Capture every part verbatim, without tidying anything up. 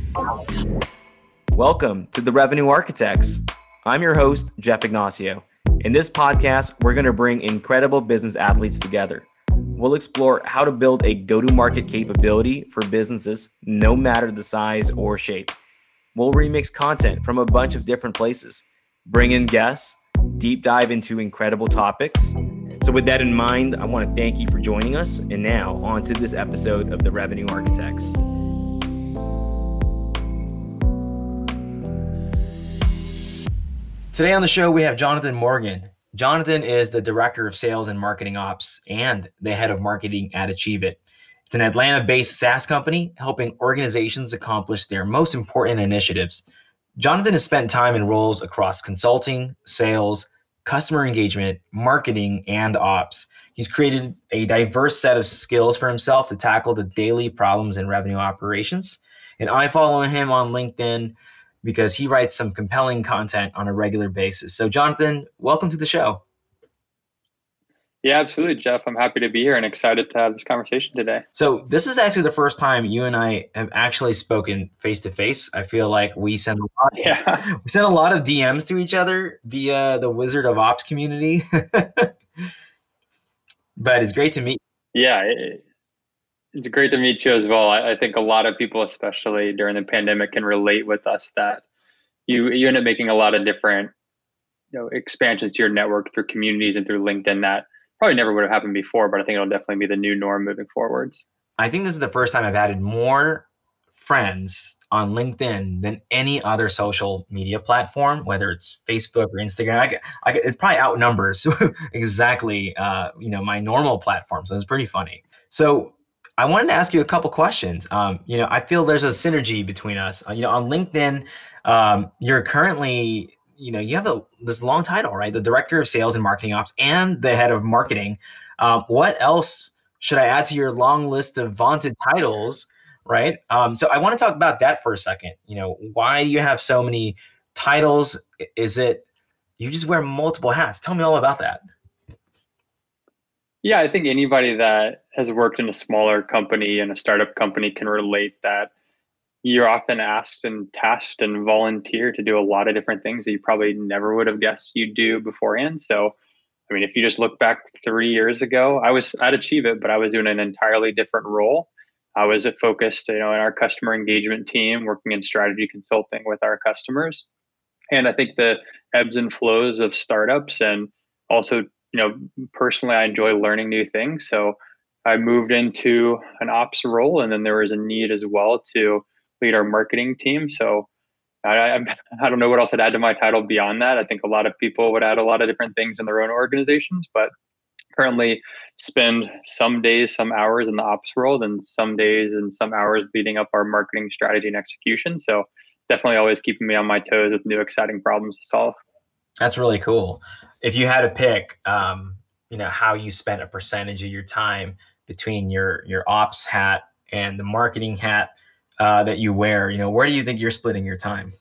Welcome to the Revenue Architects. I'm your host, Jeff Ignacio. In this podcast, we're going to bring incredible business athletes together. We'll explore how to build a go-to-market capability for businesses, no matter the size or shape. We'll remix content from a bunch of different places, bring in guests, deep dive into incredible topics. So with that in mind, I want to thank you for joining us. And now on to this episode of the Revenue Architects. Today on the show, we have Jonathan Morgan. Jonathan is the Director of Sales and Marketing Ops and the Head of Marketing at Achieveit. It's an Atlanta-based SaaS company helping organizations accomplish their most important initiatives. Jonathan has spent time in roles across consulting, sales, customer engagement, marketing, and ops. He's created a diverse set of skills for himself to tackle the daily problems in revenue operations. And I follow him on LinkedIn because he writes some compelling content on a regular basis. So Jonathan, welcome to the show. Yeah, absolutely, Jeff. I'm happy to be here and excited to have this conversation today. So this is actually the first time you and I have actually spoken face to face. I feel like we send a lot, yeah. we send a lot of D Ms to each other via the Wizard of Ops community. But it's great to meet you. Yeah, it, it's great to meet you as well. I, I think a lot of people, especially during the pandemic, can relate with us that you you end up making a lot of different you know expansions to your network through communities and through LinkedIn that probably never would have happened before, but I think it'll definitely be the new norm moving forwards. I think this is the first time I've added more friends on LinkedIn than any other social media platform, whether it's Facebook or Instagram. I, I, it probably outnumbers exactly uh, you know my normal platform. So it's pretty funny. So I wanted to ask you a couple questions. Um, you know, I feel there's a synergy between us. Uh, you know, on LinkedIn, um, you're currently, you know, you have a, this long title, right? The Director of Sales and Marketing Ops and the Head of Marketing. Um, what else should I add to your long list of vaunted titles, right? Um, so I want to talk about that for a second. You know, why do you have so many titles? Is it you just wear multiple hats? Tell me all about that. Yeah, I think anybody that has worked in a smaller company and a startup company can relate that you're often asked and tasked and volunteer to do a lot of different things that you probably never would have guessed you'd do beforehand. So, I mean, if you just look back three years ago, I was at Achieveit, but I was doing an entirely different role. I was focused, you know, in our customer engagement team, working in strategy consulting with our customers. And I think the ebbs and flows of startups and also you know, personally, I enjoy learning new things. So I moved into an ops role, and then there was a need as well to lead our marketing team. So I, I, I don't know what else I'd add to my title beyond that. I think a lot of people would add a lot of different things in their own organizations, but currently spend some days, some hours in the ops role, and some days and some hours leading up our marketing strategy and execution. So definitely always keeping me on my toes with new exciting problems to solve. That's really cool. If you had to pick, um, you know, how you spent a percentage of your time between your your ops hat and the marketing hat uh, that you wear, you know, where do you think you're splitting your time?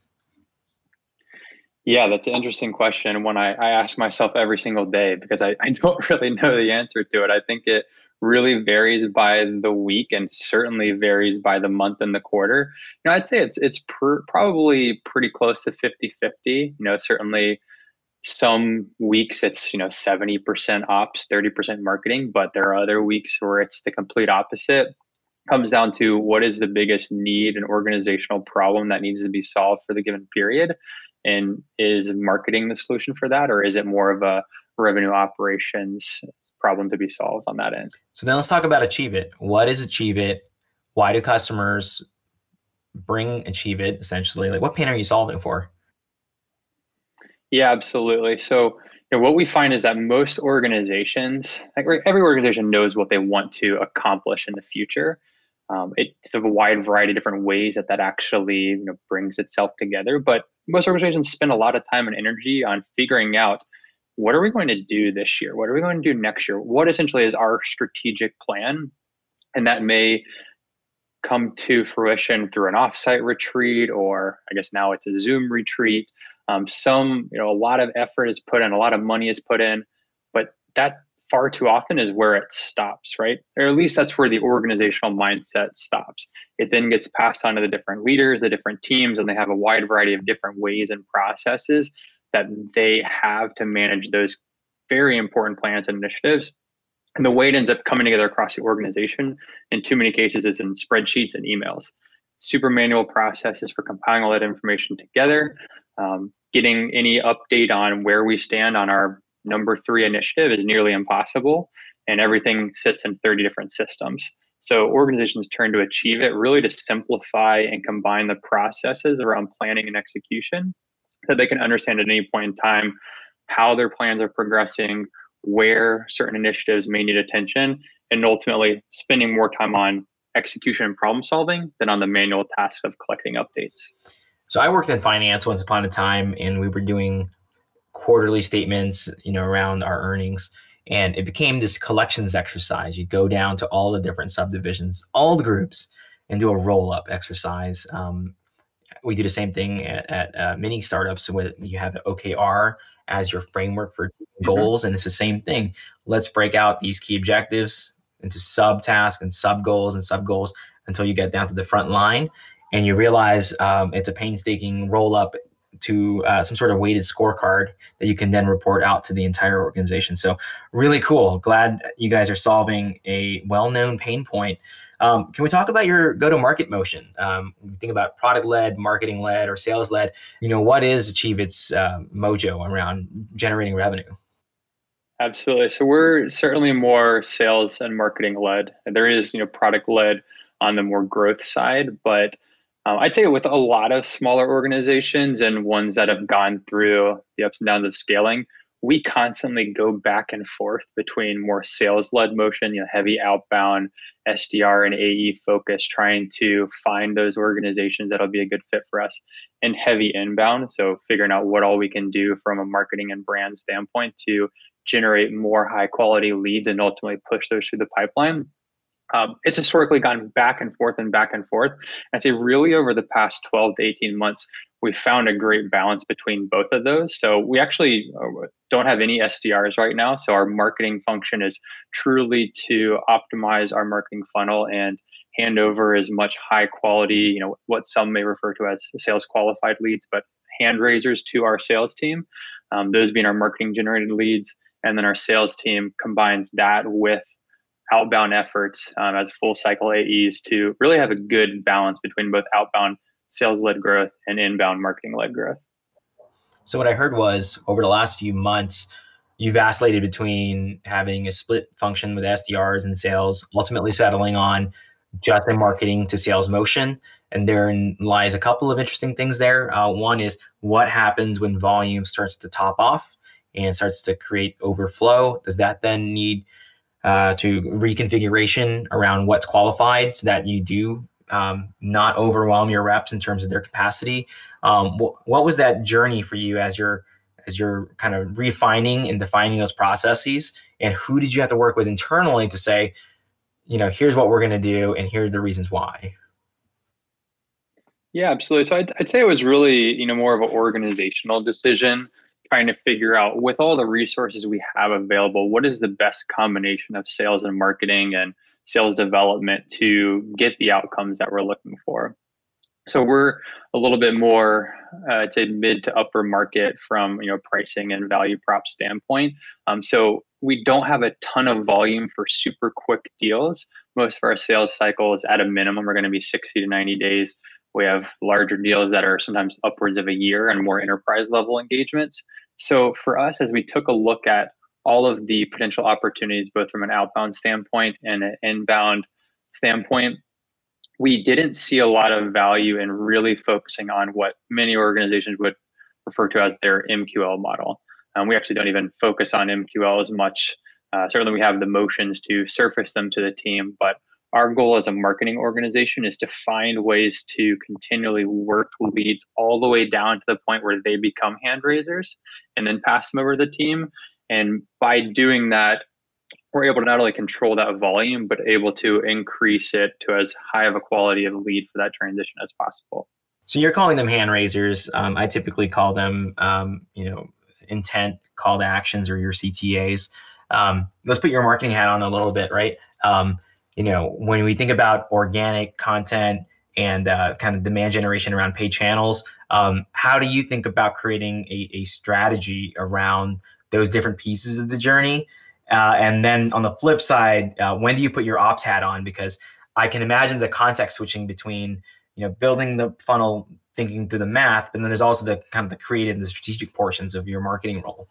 Yeah, that's an interesting question, and one I, I ask myself every single day because I, I don't really know the answer to it. I think it really varies by the week and certainly varies by the month and the quarter. You know, I'd say it's it's pr- probably pretty close to fifty-fifty. You know, certainly some weeks it's you know seventy percent ops, thirty percent marketing, but there are other weeks where it's the complete opposite. It comes down to what is the biggest need and organizational problem that needs to be solved for the given period, and is marketing the solution for that, or is it more of a revenue operations problem to be solved on that end? So then let's talk about Achieveit. What is Achieveit? Why do customers bring Achieveit essentially? Like, what pain are you solving for? Yeah, absolutely. So, you know, what we find is that most organizations, like every organization knows what they want to accomplish in the future. Um, it's a wide variety of different ways that that actually you know, brings itself together. But most organizations spend a lot of time and energy on figuring out what are we going to do this year? What are we going to do next year? What essentially is our strategic plan? And that may come to fruition through an offsite retreat, or I guess now it's a Zoom retreat. Um, some, you know, a lot of effort is put in, a lot of money is put in, but that far too often is where it stops, right? Or at least that's where the organizational mindset stops. It then gets passed on to the different leaders, the different teams, and they have a wide variety of different ways and processes that they have to manage those very important plans and initiatives. And the way it ends up coming together across the organization in too many cases is in spreadsheets and emails. Super manual processes for compiling all that information together, um, getting any update on where we stand on our number three initiative is nearly impossible, and everything sits in thirty different systems. So organizations turn to Achieve It really to simplify and combine the processes around planning and execution so they can understand at any point in time how their plans are progressing, where certain initiatives may need attention, and ultimately spending more time on execution and problem solving than on the manual tasks of collecting updates. So I worked in finance once upon a time, and we were doing quarterly statements, you know, around our earnings. And it became this collections exercise. You go down to all the different subdivisions, all the groups, and do a roll-up exercise. Um, we do the same thing at, at uh, many startups where you have O K R as your framework for goals, mm-hmm. and it's the same thing. Let's break out these key objectives into sub-tasks and sub-goals and sub-goals until you get down to the front line, and you realize um, it's a painstaking roll-up to uh, some sort of weighted scorecard that you can then report out to the entire organization. So really cool. Glad you guys are solving a well-known pain point. Um, can we talk about your go-to-market motion? Um, think about product-led, marketing-led, or sales-led. You know, what is Achieve It's uh, mojo around generating revenue? Absolutely. So we're certainly more sales and marketing-led. There is, you know, product-led on the more growth side, but um, I'd say with a lot of smaller organizations and ones that have gone through the ups and downs of scaling, we constantly go back and forth between more sales-led motion, you know, heavy outbound, S D R and A E focus, trying to find those organizations that'll be a good fit for us, and heavy inbound. So figuring out what all we can do from a marketing and brand standpoint to generate more high quality leads and ultimately push those through the pipeline. Um, it's historically gone back and forth and back and forth. I'd say really over the past twelve to eighteen months, we've found a great balance between both of those. So we actually don't have any S D Rs right now. So our marketing function is truly to optimize our marketing funnel and hand over as much high quality, you know, what some may refer to as sales qualified leads, but hand raisers to our sales team. Um, those being our marketing generated leads. And then our sales team combines that with outbound efforts um, as full cycle A Es to really have a good balance between both outbound sales-led growth and inbound marketing-led growth. So what I heard was over the last few months, you vacillated between having a split function with S D Rs and sales, ultimately settling on just a marketing to sales motion. And therein lies a couple of interesting things there. Uh, one is what happens when volume starts to top off and starts to create overflow? Does that then need uh, to reconfiguration around what's qualified so that you do um, not overwhelm your reps in terms of their capacity? Um, wh- what was that journey for you as you're as you're kind of refining and defining those processes? And who did you have to work with internally to say, you know, here's what we're going to do and here are the reasons why? Yeah, absolutely. So I'd, I'd say it was really, you know, more of an organizational decision, trying to figure out with all the resources we have available, what is the best combination of sales and marketing and sales development to get the outcomes that we're looking for. So we're a little bit more, uh, I'd say mid to upper market from, you know, pricing and value prop standpoint. Um, so we don't have a ton of volume for super quick deals. Most of our sales cycles at a minimum are going to be sixty to ninety days. We have larger deals that are sometimes upwards of a year and more enterprise level engagements. So for us, as we took a look at all of the potential opportunities, both from an outbound standpoint and an inbound standpoint, we didn't see a lot of value in really focusing on what many organizations would refer to as their M Q L model. Um, we actually don't even focus on M Q L as much. Uh, certainly we have the motions to surface them to the team, but our goal as a marketing organization is to find ways to continually work leads all the way down to the point where they become hand raisers and then pass them over to the team. And by doing that, we're able to not only control that volume, but able to increase it to as high of a quality of lead for that transition as possible. So you're calling them hand raisers. Um, I typically call them, um, you know, intent call to actions or your C T As. Um, let's put your marketing hat on a little bit, right? Um, you know, when we think about organic content and uh, kind of demand generation around paid channels, um, how do you think about creating a, a strategy around those different pieces of the journey? Uh, and then on the flip side, uh, when do you put your ops hat on? Because I can imagine the context switching between, you know, building the funnel, thinking through the math, but then there's also the kind of the creative, the strategic portions of your marketing role.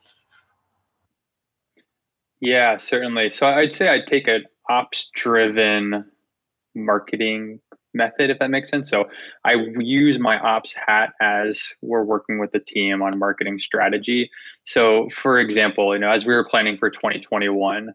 Yeah, certainly. So I'd say I'd take an ops driven marketing method, if that makes sense. So I use my ops hat as we're working with the team on marketing strategy. So for example, you know, as we were planning for twenty twenty-one,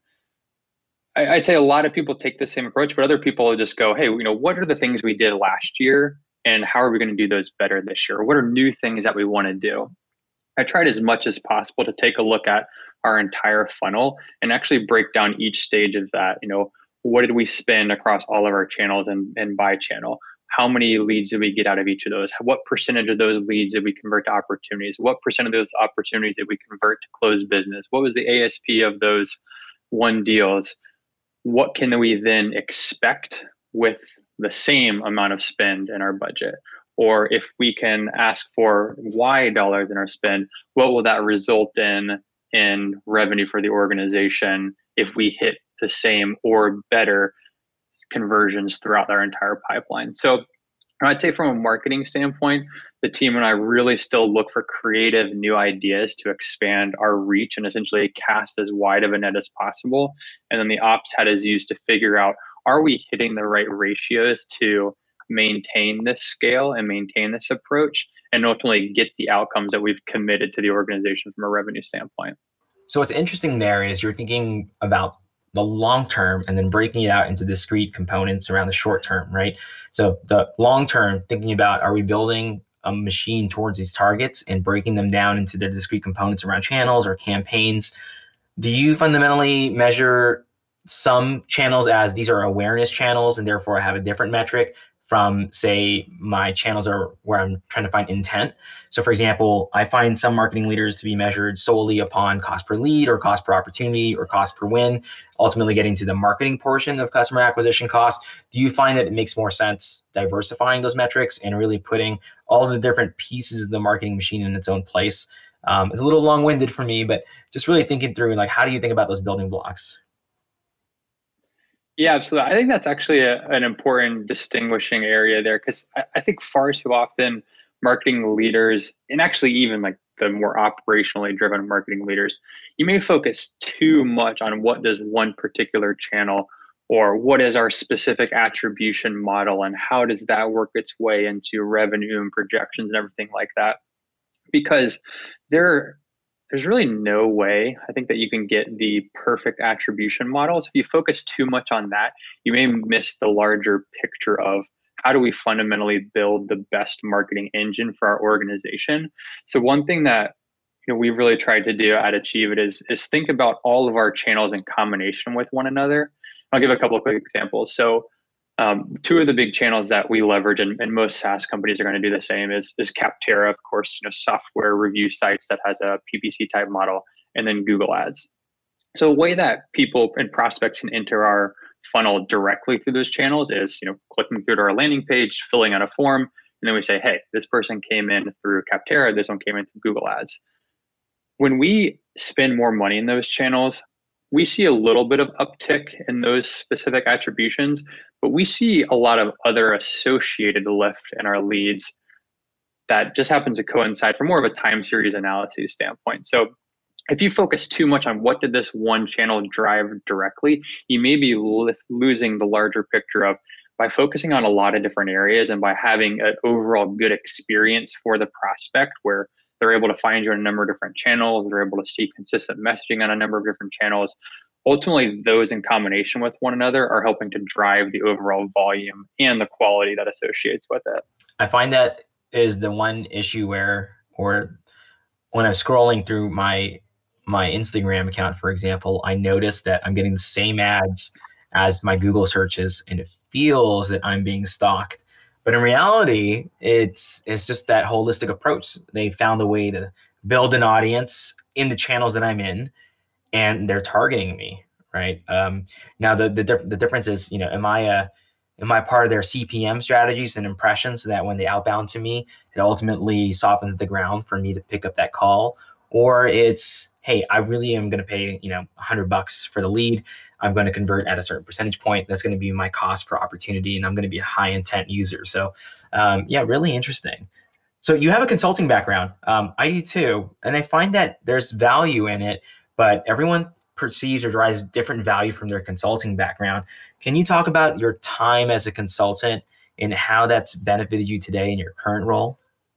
I, I'd say a lot of people take the same approach, but other people just go, hey, you know, what are the things we did last year and how are we going to do those better this year? What are new things that we want to do? I tried as much as possible to take a look at our entire funnel and actually break down each stage of that. You know, what did we spend across all of our channels and, and by channel? How many leads did we get out of each of those? What percentage of those leads did we convert to opportunities? What percent of those opportunities did we convert to closed business? What was the A S P of those one deals? What can we then expect with the same amount of spend in our budget? Or if we can ask for Y dollars in our spend, what will that result in in revenue for the organization if we hit the same or better conversions throughout our entire pipeline? So I'd say from a marketing standpoint, the team and I really still look for creative new ideas to expand our reach and essentially cast as wide of a net as possible. And then the ops hat is used to figure out, are we hitting the right ratios to maintain this scale and maintain this approach and ultimately get the outcomes that we've committed to the organization from a revenue standpoint? So what's interesting there is you're thinking about the long term and then breaking it out into discrete components around the short term, right? So the long term, thinking about, are we building a machine towards these targets and breaking them down into their discrete components around channels or campaigns? Do you fundamentally measure some channels as these are awareness channels and therefore have a different metric from, say, my channels are where I'm trying to find intent? So for example, I find some marketing leaders to be measured solely upon cost per lead or cost per opportunity or cost per win, ultimately getting to the marketing portion of customer acquisition cost. Do you find that it makes more sense diversifying those metrics and really putting all of the different pieces of the marketing machine in its own place? Um, it's a little long-winded for me, but just really thinking through, like, how do you think about those building blocks? Yeah, absolutely. I think that's actually a, an important distinguishing area there because I, I think far too often marketing leaders, and actually even like the more operationally driven marketing leaders, you may focus too much on what does one particular channel or what is our specific attribution model and how does that work its way into revenue and projections and everything like that. Because there there's really no way I think that you can get the perfect attribution models. If you focus too much on that, you may miss the larger picture of how do we fundamentally build the best marketing engine for our organization. So one thing that you know we really tried to do at Achieve It is is think about all of our channels in combination with one another. I'll give a couple of quick examples. So um, two of the big channels that we leverage, and, and most SaaS companies are going to do the same, is is Capterra, of course, you know, software review sites that has a P P C type model, and then Google Ads. So a way that people and prospects can enter our funnel directly through those channels is, you know, clicking through to our landing page, filling out a form, and then we say, hey, this person came in through Capterra, this one came in through Google Ads. When we spend more money in those channels, we see a little bit of uptick in those specific attributions, but we see a lot of other associated lift in our leads that just happens to coincide from more of a time series analysis standpoint. So if you focus too much on what did this one channel drive directly, you may be li- losing the larger picture of by focusing on a lot of different areas and by having an overall good experience for the prospect where they're able to find you on a number of different channels, they're able to see consistent messaging on a number of different channels. Ultimately, those in combination with one another are helping to drive the overall volume and the quality that associates with it. I find that is the one issue where, or when I'm scrolling through my my Instagram account, for example, I notice that I'm getting the same ads as my Google searches, and it feels that I'm being stalked. But in reality, it's it's just that holistic approach. They found a way to build an audience in the channels that I'm in, and they're targeting me, right? Um, now the the, the difference is, you know, am I a am I part of their C P M strategies and impressions so that when they outbound to me, it ultimately softens the ground for me to pick up that call? Or it's, hey, I really am going to pay, you know, a hundred bucks for the lead. I'm going to convert at a certain percentage point. That's going to be my cost per opportunity, and I'm going to be a high intent user. So, um, yeah, really interesting. So you have a consulting background. Um, I do too, and I find that there's value in it, but everyone perceives or derives different value from their consulting background. Can you talk about your time as a consultant and how that's benefited you today in your current role?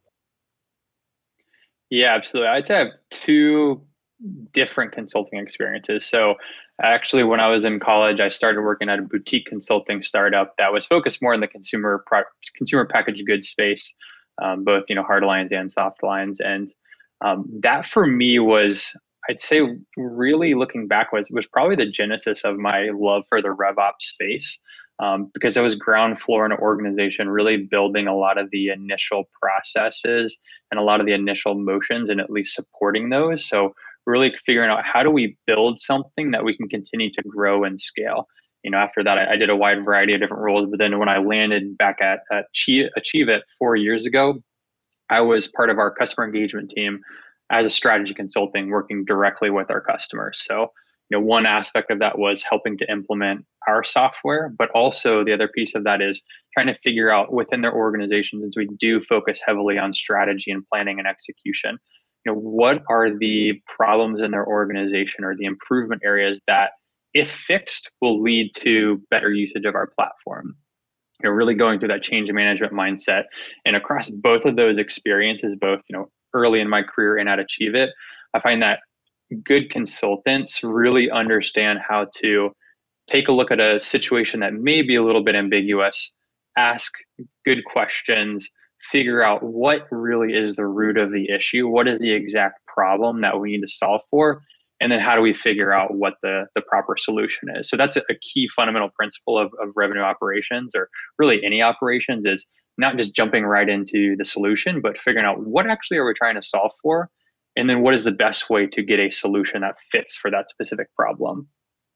Yeah, absolutely. I'd say I have two different consulting experiences. So actually, when I was in college, I started working at a boutique consulting startup that was focused more in the consumer pro- consumer packaged goods space, um, both you know hard lines and soft lines. And um, that for me was, I'd say, really looking back was was probably the genesis of my love for the RevOps space. Um, because I was ground floor in an organization, really building a lot of the initial processes and a lot of the initial motions, and at least supporting those. So really figuring out how do we build something that we can continue to grow and scale. You know, after that, I, I did a wide variety of different roles. But then when I landed back at, at Achieve, Achieve It four years ago, I was part of our customer engagement team as a strategy consulting, working directly with our customers. So, you know, one aspect of that was helping to implement our software, but also the other piece of that is trying to figure out within their organizations, as we do focus heavily on strategy and planning and execution, you know, what are the problems in their organization or the improvement areas that, if fixed, will lead to better usage of our platform. You know, really going through that change management mindset. And across both of those experiences, both, you know, early in my career and at Achieve It, I find that good consultants really understand how to take a look at a situation that may be a little bit ambiguous, ask good questions, figure out what really is the root of the issue, what is the exact problem that we need to solve for, and then how do we figure out what the, the proper solution is. So that's a, a key fundamental principle of, of revenue operations, or really any operations, is not just jumping right into the solution, but figuring out what actually are we trying to solve for, and then what is the best way to get a solution that fits for that specific problem.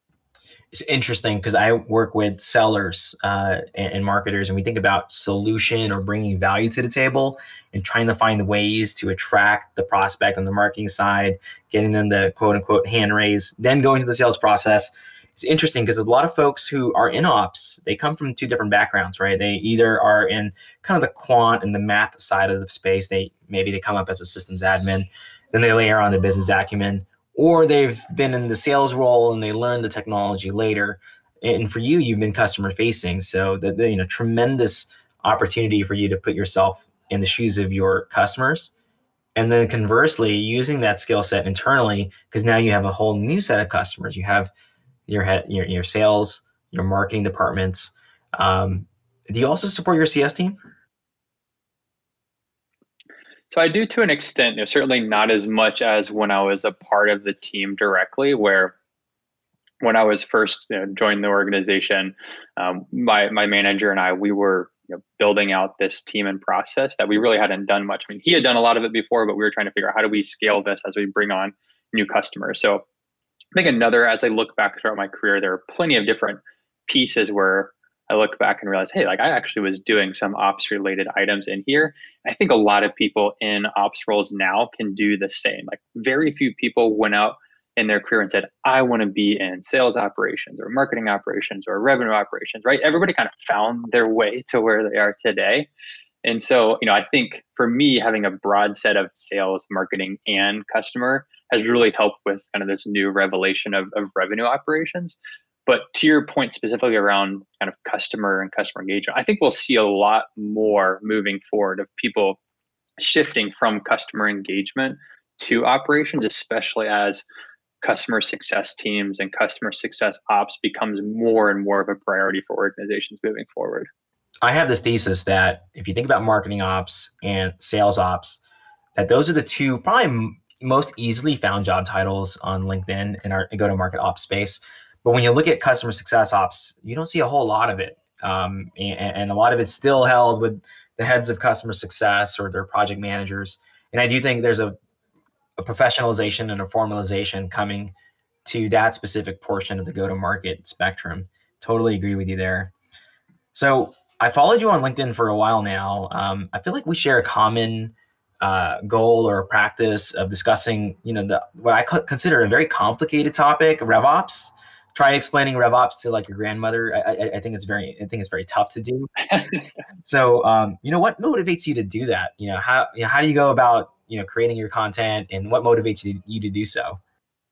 It's interesting because I work with sellers uh, and, and marketers, and we think about solution or bringing value to the table and trying to find ways to attract the prospect on the marketing side, getting them the quote unquote hand raise, then going to the sales process. It's interesting because a lot of folks who are in ops, they come from two different backgrounds, right? They either are in kind of the quant and the math side of the space. They maybe they come up as a systems admin, then they layer on the business acumen, or they've been in the sales role and they learn the technology later. And for you, you've been customer facing, so that, you know, tremendous opportunity for you to put yourself in the shoes of your customers. And then conversely, using that skill set internally, because now you have a whole new set of customers. You have your head, your, your sales, your marketing departments. Um, do you also support your C S team? So I do, to an extent, you know, certainly not as much as when I was a part of the team directly, where when I was first, you know, joined the organization, um, my my manager and I, we were, you know, building out this team and process that we really hadn't done much. I mean, he had done a lot of it before, but we were trying to figure out how do we scale this as we bring on new customers. So I think another, as I look back throughout my career, there are plenty of different pieces where I look back and realize, hey, like I actually was doing some ops related items in here. I think a lot of people in ops roles now can do the same. Like very few people went out in their career and said, I want to be in sales operations or marketing operations or revenue operations, right? Everybody kind of found their way to where they are today. And so, you know, I think for me, having a broad set of sales, marketing, and customer has really helped with kind of this new revelation of, of revenue operations. But to your point specifically around kind of customer and customer engagement, I think we'll see a lot more moving forward of people shifting from customer engagement to operations, especially as customer success teams and customer success ops becomes more and more of a priority for organizations moving forward. I have this thesis that if you think about marketing ops and sales ops, that those are the two probably m- most easily found job titles on LinkedIn in our go-to-market ops space. But when you look at customer success ops, you don't see a whole lot of it. Um, and, and a lot of it's still held with the heads of customer success or their project managers. And I do think there's a, a professionalization and a formalization coming to that specific portion of the go-to-market spectrum. Totally agree with you there. So I followed you on LinkedIn for a while now. Um, I feel like we share a common uh, goal or practice of discussing, you know, the what I consider a very complicated topic, RevOps. Try explaining RevOps to like your grandmother. I, I, I think it's very, I think it's very tough to do. So, um, you know, what motivates you to do that? You know, how you know, how do you go about, you know, creating your content, and what motivates you, you to do so?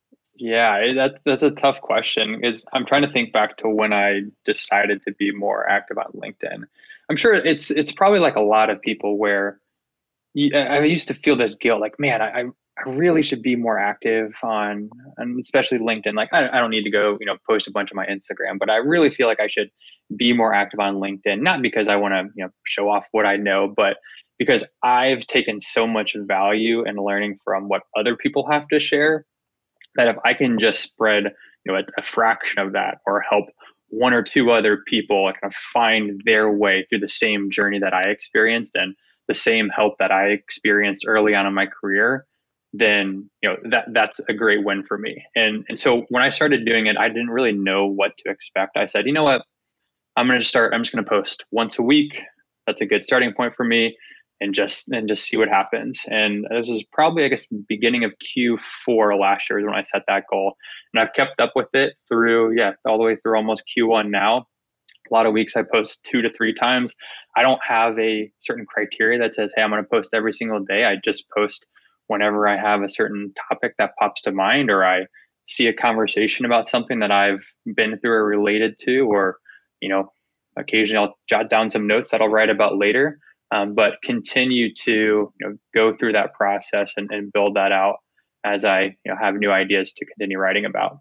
Yeah, that, that's a tough question because I'm trying to think back to when I decided to be more active on LinkedIn. I'm sure it's it's probably like a lot of people where you, I used to feel this guilt, like, man, I I really should be more active on, and especially LinkedIn. Like, I, I don't need to go, you know, post a bunch of my Instagram, but I really feel like I should be more active on LinkedIn. Not because I want to, you know, show off what I know, but because I've taken so much value in learning from what other people have to share that if I can just spread, you know, a, a fraction of that or help one or two other people kind of find their way through the same journey that I experienced and the same help that I experienced early on in my career, then you know that that's a great win for me. And and so when I started doing it, I didn't really know what to expect. I said, you know what, I'm going to start. I'm just going to post once a week. That's a good starting point for me, and just and just see what happens. And this is probably, I guess, the beginning of Q four last year is when I set that goal, and I've kept up with it through, yeah, all the way through almost Q one now. A lot of weeks I post two to three times. I don't have a certain criteria that says, hey, I'm going to post every single day. I just post whenever I have a certain topic that pops to mind, or I see a conversation about something that I've been through or related to, or, you know, occasionally I'll jot down some notes that I'll write about later. Um, but continue to, you know, go through that process and, and build that out as I, you know, have new ideas to continue writing about.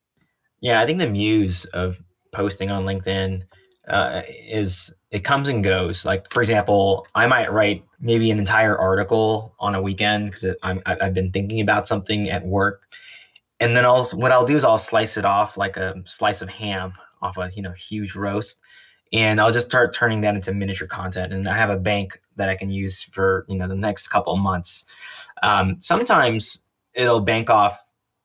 Yeah, I think the muse of posting on LinkedIn uh, is it comes and goes. Like, for example, I might write maybe an entire article on a weekend because I'm I've been thinking about something at work, and then I'll what I'll do is I'll slice it off like a slice of ham off a you know huge roast, and I'll just start turning that into miniature content. And I have a bank that I can use for you know the next couple of months. Um, sometimes it'll bank off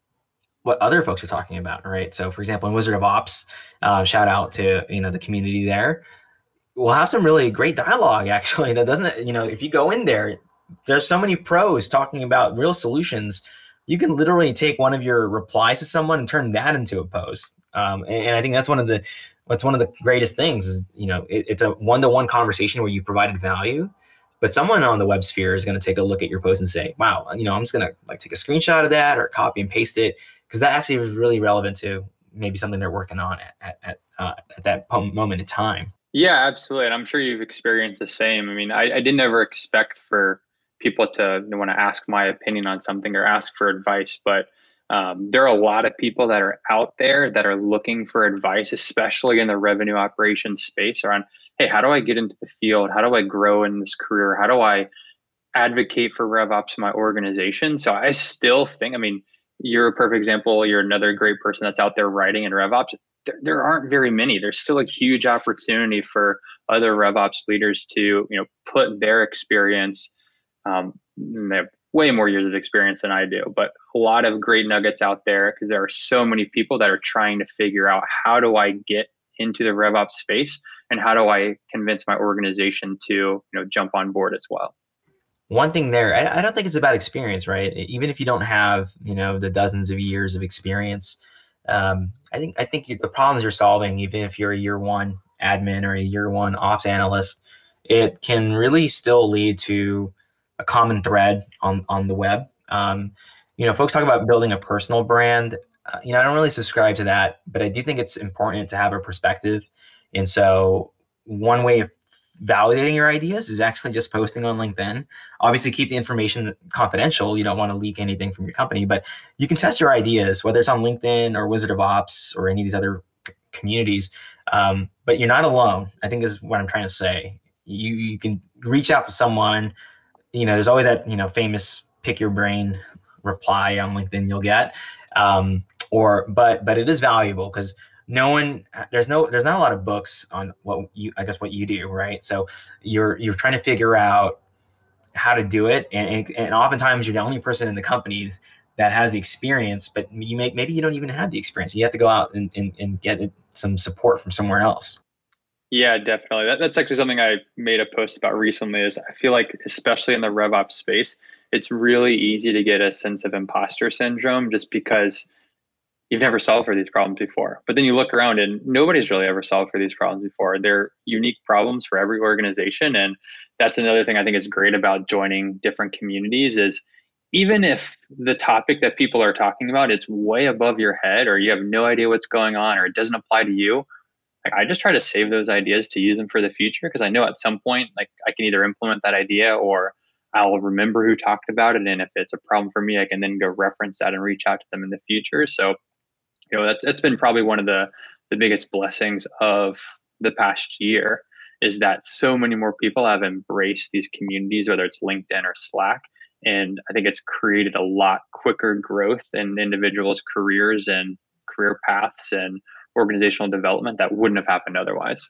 what other folks are talking about, right? So, for example, in Wizard of Ops, uh, shout out to you know the community there. We'll have some really great dialogue actually. That doesn't, you know, if you go in there, there's so many pros talking about real solutions. You can literally take one of your replies to someone and turn that into a post. Um, and, and I think that's one of the what's one of the greatest things is you know it, it's a one-to-one conversation where you provided value, but someone on the web sphere is going to take a look at your post and say, wow, you know, I'm just going to like take a screenshot of that or copy and paste it because that actually was really relevant to maybe something they're working on at at, at, uh, at that moment in time. Yeah, absolutely. And I'm sure you've experienced the same. I mean, I, I didn't ever expect for people to want to ask my opinion on something or ask for advice, but um, there are a lot of people that are out there that are looking for advice, especially in the revenue operations space around, hey, how do I get into the field? How do I grow in this career? How do I advocate for RevOps in my organization? So I still think, I mean, you're a perfect example. You're another great person that's out there writing in RevOps. There, there aren't very many. There's still a huge opportunity for other RevOps leaders to, you know, put their experience. Um, they have way more years of experience than I do, but a lot of great nuggets out there because there are so many people that are trying to figure out how do I get into the RevOps space and how do I convince my organization to, you know, jump on board as well. One thing there, I, I don't think it's about experience, right? Even if you don't have, you know, the dozens of years of experience, um, I think I think you, the problems you're solving, even if you're a year one admin or a year one ops analyst, it can really still lead to a common thread on on the web. Um, you know, folks talk about building a personal brand. Uh, you know, I don't really subscribe to that, but I do think it's important to have a perspective. And so, one way of validating your ideas is actually just posting on LinkedIn. Obviously, keep the information confidential. You don't want to leak anything from your company, but you can test your ideas, whether it's on LinkedIn or Wizard of Ops or any of these other c- communities. Um, but you're not alone, I think is what I'm trying to say. You you can reach out to someone. You know, there's always that, you know, famous pick your brain reply on LinkedIn you'll get. Um, or but but it is valuable because no one there's no there's not a lot of books on what you I guess what you do, right? So you're you're trying to figure out how to do it, and and, and oftentimes you're the only person in the company that has the experience, but you may, maybe you don't even have the experience. You have to go out and, and, and get some support from somewhere else. Yeah, definitely. That, that's actually something I made a post about recently is I feel like, especially in the RevOps space, it's really easy to get a sense of imposter syndrome just because you've never solved for these problems before. But then you look around and nobody's really ever solved for these problems before. They're unique problems for every organization. And that's another thing I think is great about joining different communities is even if the topic that people are talking about is way above your head or you have no idea what's going on or it doesn't apply to you, like I just try to save those ideas to use them for the future because I know at some point like I can either implement that idea or I'll remember who talked about it. And if it's a problem for me, I can then go reference that and reach out to them in the future. So you know, that's that's been probably one of the the biggest blessings of the past year is that so many more people have embraced these communities, whether it's LinkedIn or Slack. And I think it's created a lot quicker growth in individuals' careers and career paths and organizational development that wouldn't have happened otherwise.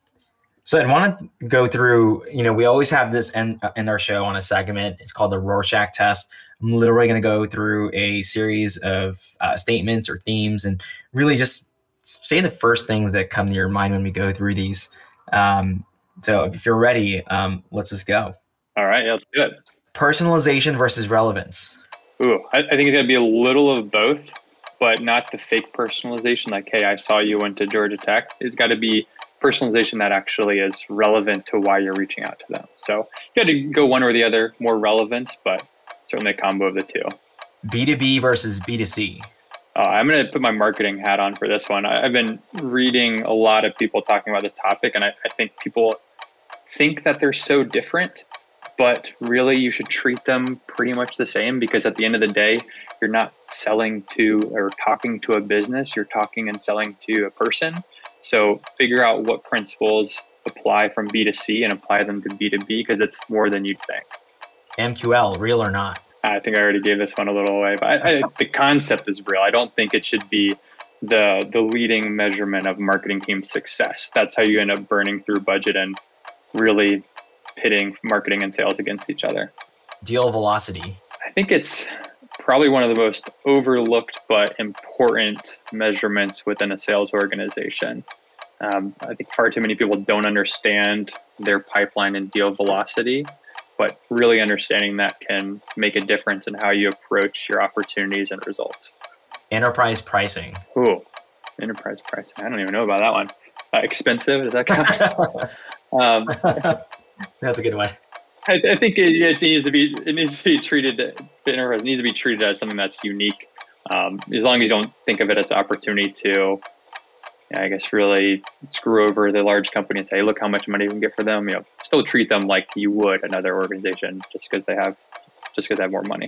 So I want to go through, you know, we always have this in, in our show on a segment. It's called the Rorschach test. I'm literally going to go through a series of uh, statements or themes and really just say the first things that come to your mind when we go through these. Um, so if you're ready, um, let's just go. All right, let's do it. Personalization versus relevance. Ooh, I, I think it's going to be a little of both, but not the fake personalization like, hey, I saw you went to Georgia Tech. It's got to be personalization that actually is relevant to why you're reaching out to them. So you got to go one or the other, more relevance, but certainly a combo of the two. B two B versus B two C. Uh, I'm going to put my marketing hat on for this one. I, I've been reading a lot of people talking about this topic, and I, I think people think that they're so different, but really you should treat them pretty much the same because at the end of the day, you're not selling to or talking to a business, you're talking and selling to a person. So figure out what principles apply from B two C and apply them to B two B because it's more than you'd think. M Q L, real or not? I think I already gave this one a little away, but I, I, the concept is real. I don't think it should be the the leading measurement of marketing team success. That's how you end up burning through budget and really pitting marketing and sales against each other. Deal velocity. I think it's probably one of the most overlooked but important measurements within a sales organization. Um, I think far too many people don't understand their pipeline and deal velocity, but really understanding that can make a difference in how you approach your opportunities and results. Enterprise pricing. Ooh, enterprise pricing. I don't even know about that one. Uh, expensive, does that count? um, That's a good one. I, I think it, it needs to be it needs to be treated the enterprise needs to be treated as something that's unique. Um, as long as you don't think of it as an opportunity to, I guess, really screw over the large company and say, look how much money you can get for them. You know, still treat them like you would another organization just because they have just because they have more money.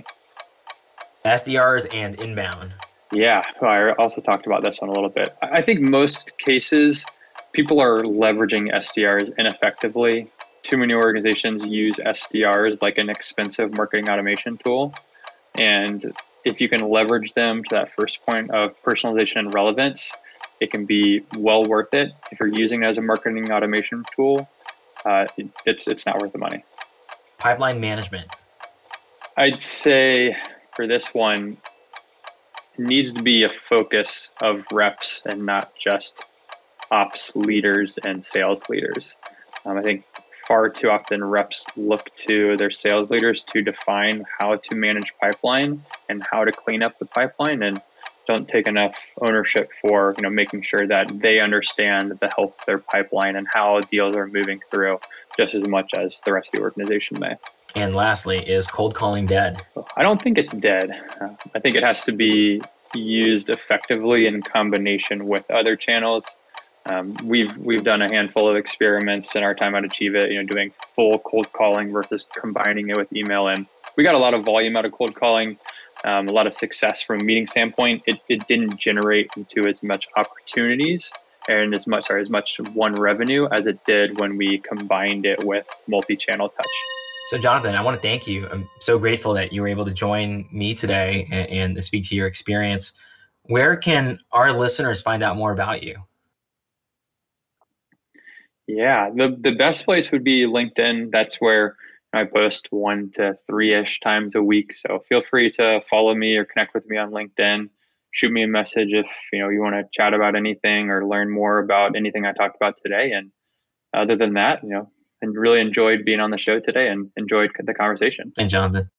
S D Rs and inbound. Yeah, I also talked about this one a little bit. I think most cases people are leveraging S D Rs ineffectively. Too many organizations use S D Rs like an expensive marketing automation tool. And if you can leverage them to that first point of personalization and relevance, it can be well worth it. If you're using it as a marketing automation tool, uh, it, it's it's not worth the money. Pipeline management. I'd say for this one, it needs to be a focus of reps and not just ops leaders and sales leaders. Um, I think far too often reps look to their sales leaders to define how to manage pipeline and how to clean up the pipeline, and don't take enough ownership for, you know, making sure that they understand the health of their pipeline and how deals are moving through just as much as the rest of the organization may. And lastly, is cold calling dead? I don't think it's dead. Uh, I think it has to be used effectively in combination with other channels. Um, we've we've done a handful of experiments in our time at Achieve It, you know, doing full cold calling versus combining it with email, and we got a lot of volume out of cold calling, um, a lot of success from a meeting standpoint. It it didn't generate into as much opportunities and as much sorry as much one revenue as it did when we combined it with multi-channel touch. So Jonathan, I want to thank you. I'm so grateful that you were able to join me today and, and speak to your experience. Where can our listeners find out more about you? Yeah, the, the best place would be LinkedIn. That's where I post one to three-ish times a week. So feel free to follow me or connect with me on LinkedIn. Shoot me a message if you know you want to chat about anything or learn more about anything I talked about today. And other than that, you know, and really enjoyed being on the show today and enjoyed the conversation. And Jonathan.